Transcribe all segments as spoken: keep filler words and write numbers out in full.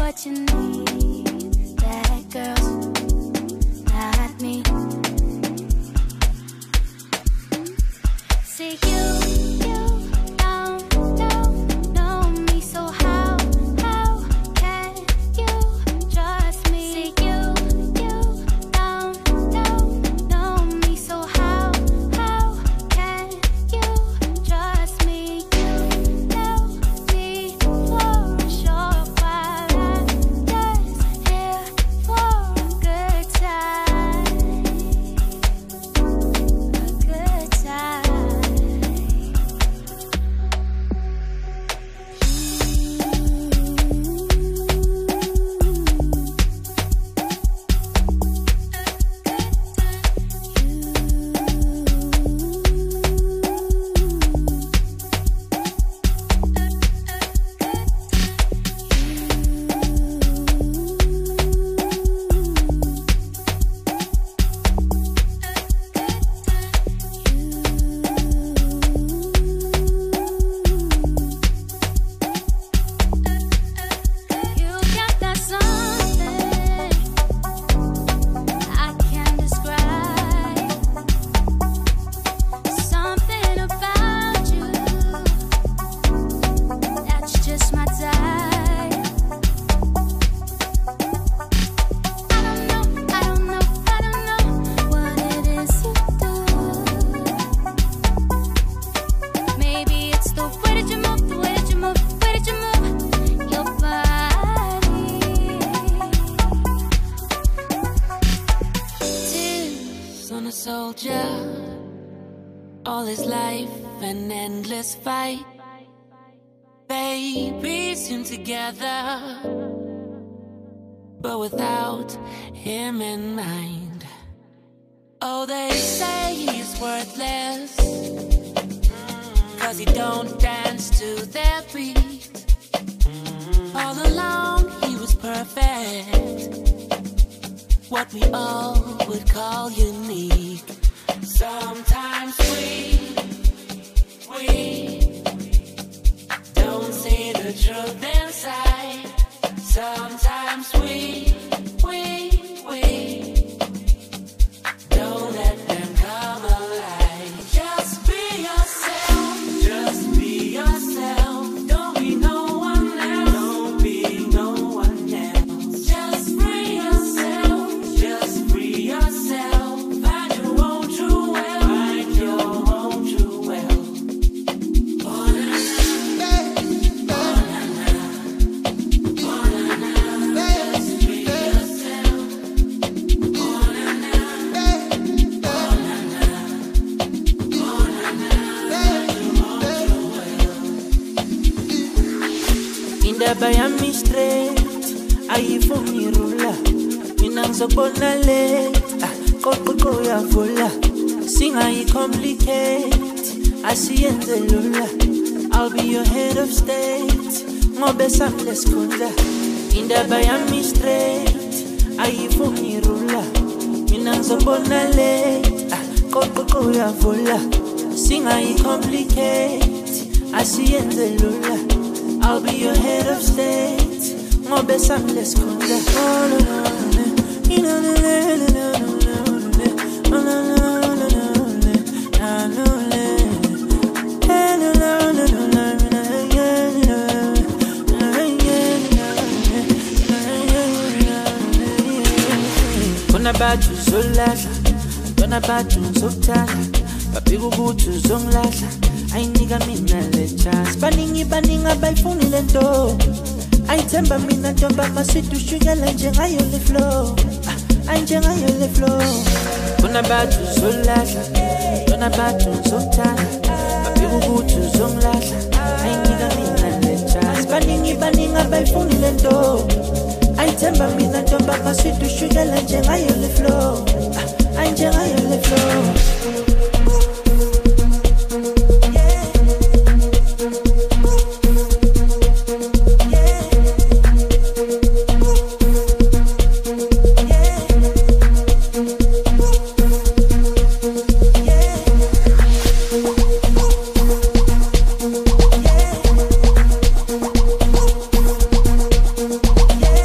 what you need. Bad girls, not me. See you, you don't, don't know me, so how, how can you trust me? See you, you don't, don't know me, so how, how can you trust me? You know me for a short while, I'm just here for a good time, a good time. You got that something I can't describe, something about you that's just my type. I don't know, I don't know, I don't know what it is you do. Maybe it's the way that you move, the way that you move, the way that you move your body. Tears on a soldier, all his life an endless fight. They piece him together, but without him in mind. Oh, they say he's worthless, cause he don't dance to their beat. All along he was perfect, what we all would call unique. Sometimes we, we don't see the truth inside. Sometimes we, we, we don't let them come alive. Just be yourself, just be yourself. Don't be no one else, don't be no one else. Just free yourself, just free yourself. Find your own true well, find your own true well. Oh na na, oh na na, oh na na. Just free yourself. Oh na na, oh na na, oh na na. Indaba yami straight ayifuni rula, mina ngizobona late qoqo uyavula, singayi-complicate asiyenze lula. I'll be your head of state ngobe sami lesikhundla. Indaba yami straight ayifuni rula, mina ngizobona late qoqo uyavula, singayi-complicate asiyenze lula. I'll be your head of state ngobe sami lesikhundla. Oh no no no, you know no no no no no no, oh no no no no no, I know it. Hey no no no no no, yeah yeah yeah. Kona bathu zolahla, kona bathu zokuthanda, babika ukuthi uzongilahla, ayinika mina le chance. Baningi baningi abayifuni le nto, ayithemba mina ntomba masithi ushukela njengayo le flow, ay njengayo le flow. Kona bathu zolahla, kona bathu zokuthanda, babika ukuthi uzongilahla, ayinika mina le chance. Baningi baningi abayifuni le nto, ayithemba mina ntomba masithi ushukela njengayo le flow, ay njengayo le flow. Yeah.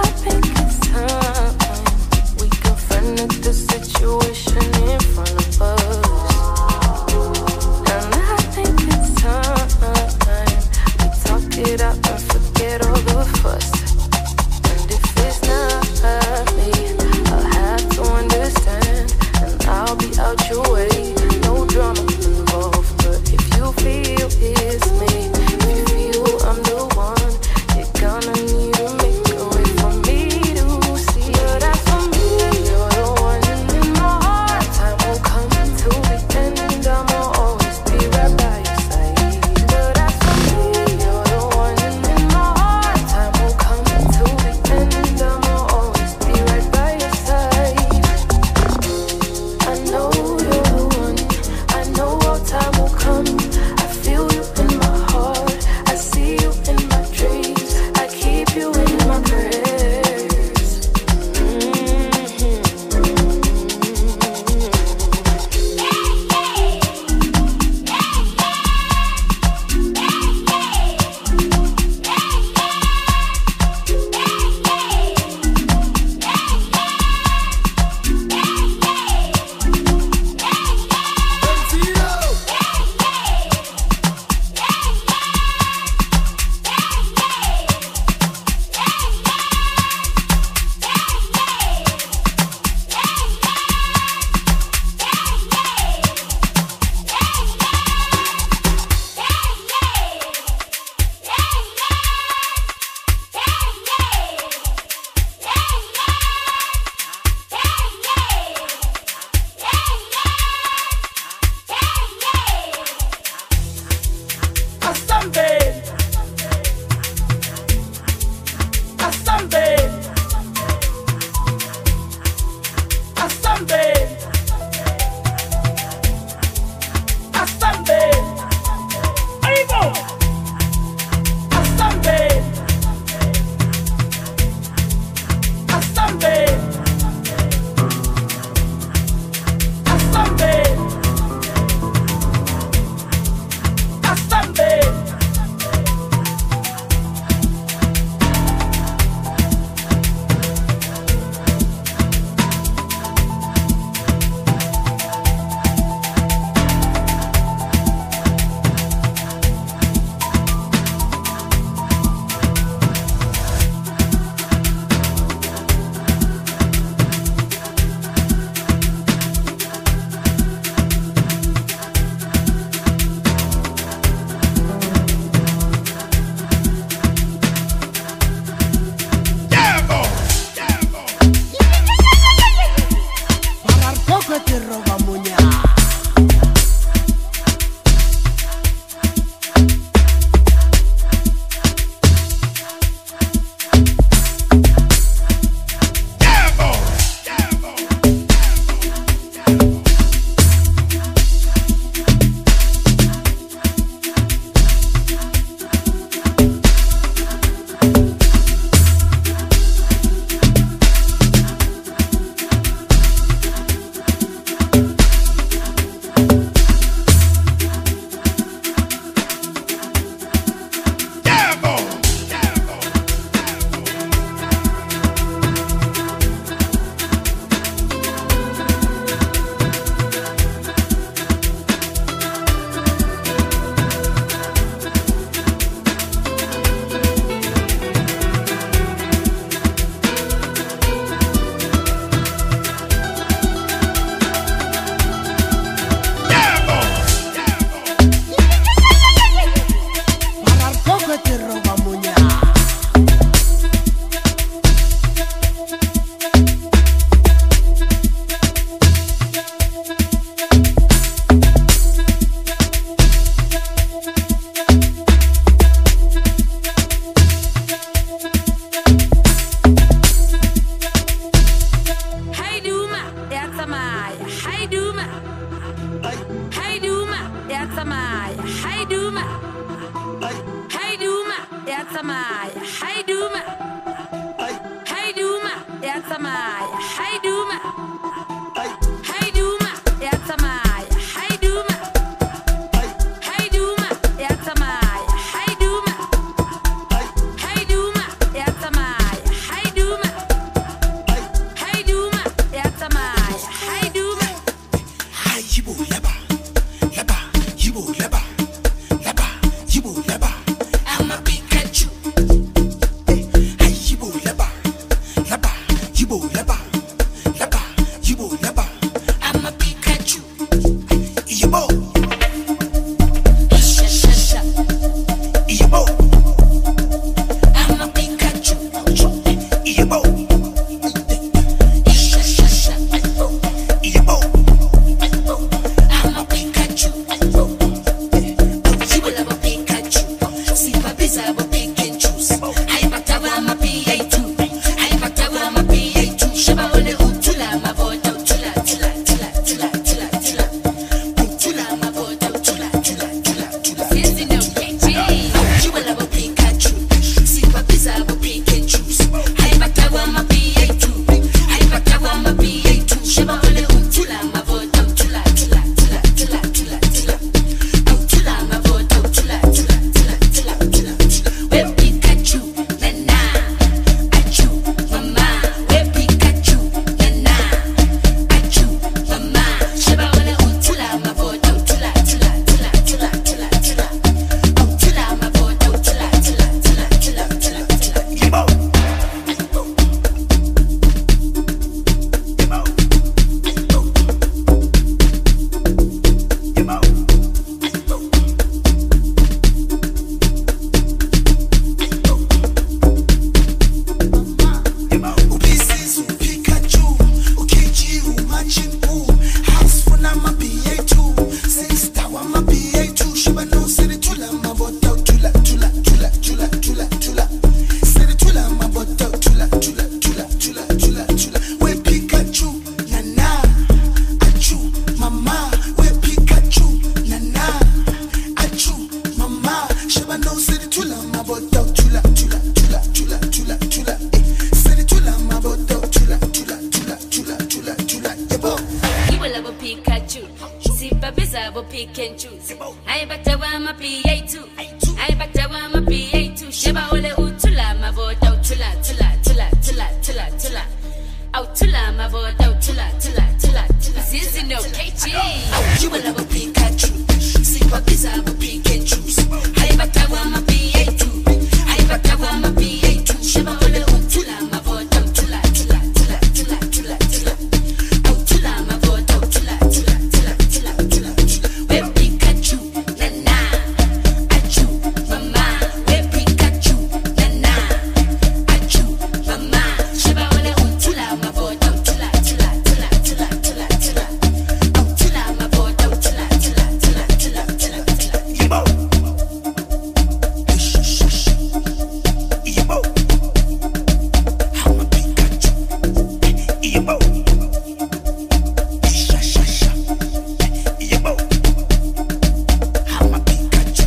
Yatamaya, Haiduma, Haiduma, Yatamaya, Haiduma, Haiduma, Yatamaya, Haiduma, Haiduma, Yatamaya, Haiduma, Haiduma, Yatamaya, Haiduma, Haiduma, Yatamaya, Haiduma, Haiduma, Yatamaya, Haiduma. Yibo leba, leba, yibo leba, leba, yibo leba. I'm a Pikachu. Hey, yibo leba, leba, yibo leba, leba, yibo leba. I'm a Pikachu. Yibo. Sha sha sha. Yibo. I'm a Pikachu. Yibo. Sha sha sha. Yibo. I'm a Pikachu. You will have a Pikachu. See, Papi's have a pick and choose. I but I'm a P A two. I but I'm a P A two. Shaba ole utula, my vote out tula, tula, tula, tula, tula, tula. Utula, my vote out tula, tula, tula, tula. Busy no K G. You will have a Pikachu. See, Papi's have a pick and choose. I but I'm a P A two. I but I'm a P A two. Shaba ole utula, my vote out tula, tula, tula, tula, tula, tula. Out tula, my vote out tula, tula, tula, tula, tula, tula. Where Pikachu, nana, achu, mama. Where Pikachu, nana, achu, mama. Shaba ole utula, my vote out tula, tula, tula, tula, tula, tula. Out tula, my vote out tula, tula, tula, tula, tula, tula. Yibo. Yibo. Ubisizu Pikachu, Ukiji Umachin Buu, House for Nama P A two, Sister Wama P A two, Shiba no Siri Tula, my bota Tula, Tula, Tula, Tula, Tula, Tula, Siri Tula, my bota Tula, Tula, Tula, Tula, Tula, Tula. Where Pikachu, Nana, Achu, Mama. Where Pikachu, Nana, Achu, Mama. Shiba no Siri Tula, my bota Tula, Tula, Tula, Tula, Tula, Tula. Siri Tula, my bota Tula, Tula, Tula, Tula, Tula, Tula. Yebo. You will have a Pikachu. See, Papi's have a pick and choose. I bet I want my P A two. I bet I want my P A two. Sheba ole utula, my vote out tula, tula, tula, tula, tula, tula. Out tula, my vote out tula, tula, tula, tula. Busy no K G. You will have a Pikachu. See, Papi's have a pick and choose. I bet I want my P A two. I bet I want my P A two. Sheba ole utula, my vote out tula, tula, tula, tula, tula, tula. Out tula, my vote out tula, tula, tula, tula, tula, tula. Where Pikachu, nana, achu, mama. Where Pikachu, nana, achu, mama. Sheba ole utula, my vote out tula, tula, tula, tula, tula, tula. Out tula, my vote out tula, tula, tula, tula, tula, tula. Yibo. Yibo. I'm a Pikachu. Yibo. Sha sha sha. Yibo. I'm a Pikachu.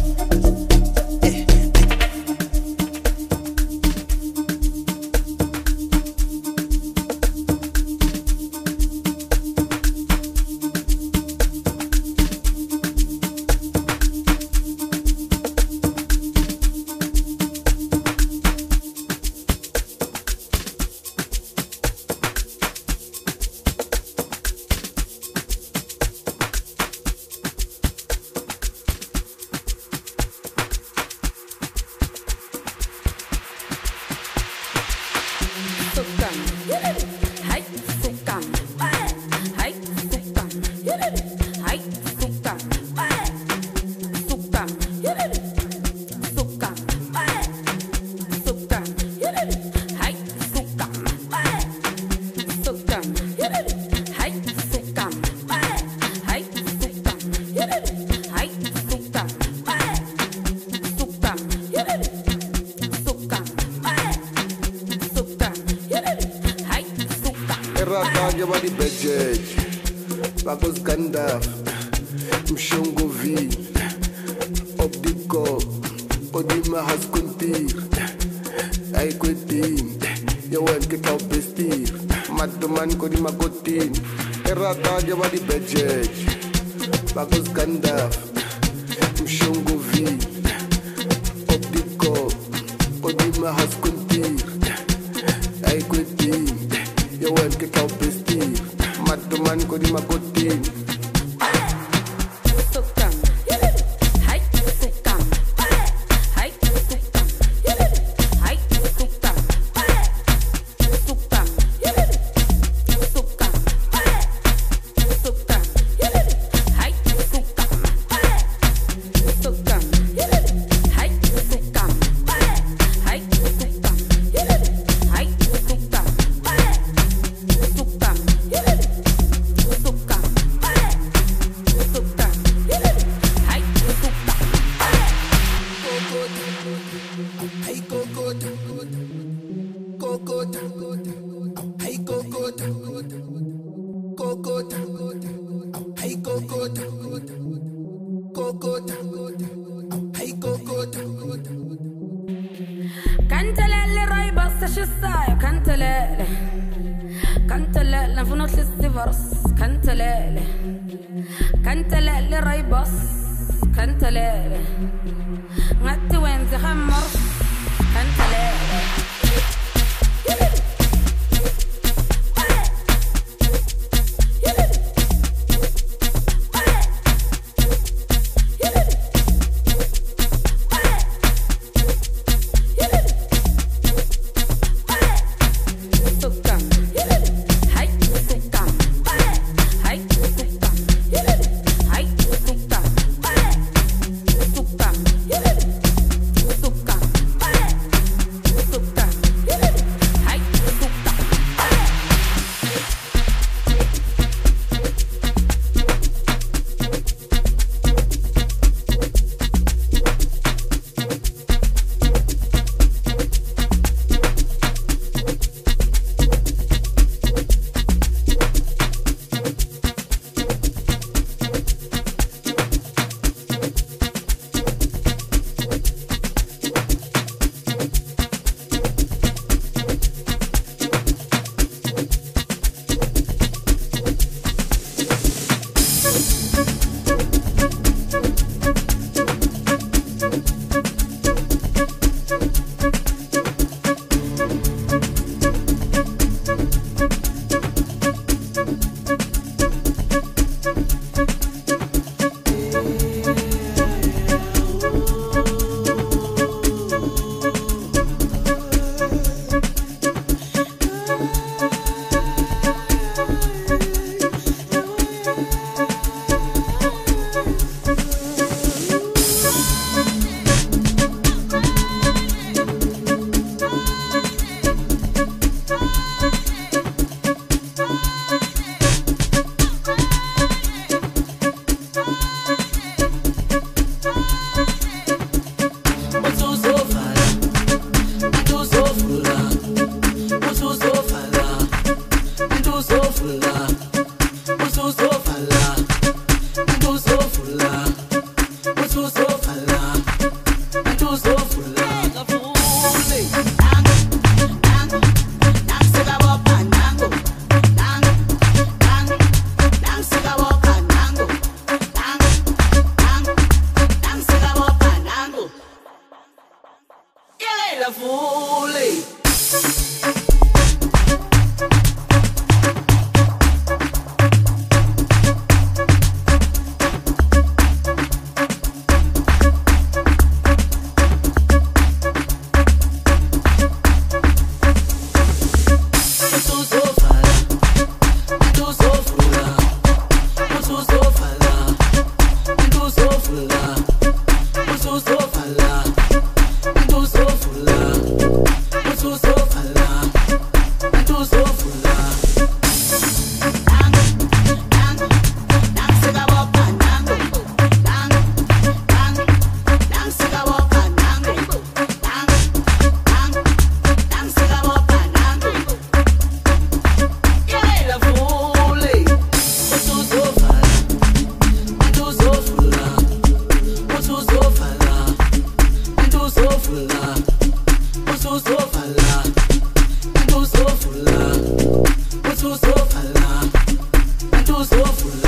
Sukam. Hai, sukam. Hai, sukam. Hai, sukam. Sukam. Sukam. Sukam. Hai, sukam. Sukam. Hai, sukam. Hai, sukam. Hai, sukam. Sukam. Sukam. Sukam. Hai, sukam. Errata body budget. Bagos Gandalf. Mshongo V. op die kop, op die me has kuntier. Hij kwetin, je wen ke kau bestier. Mat de man ko di ma kotin, erata je wa di budget. Bagus gandaf, mshongo vi, op die kop, op die me has kuntier. Hij kwetin, je wen ke kau bestier. Mat de man ko di ma kotin. two so full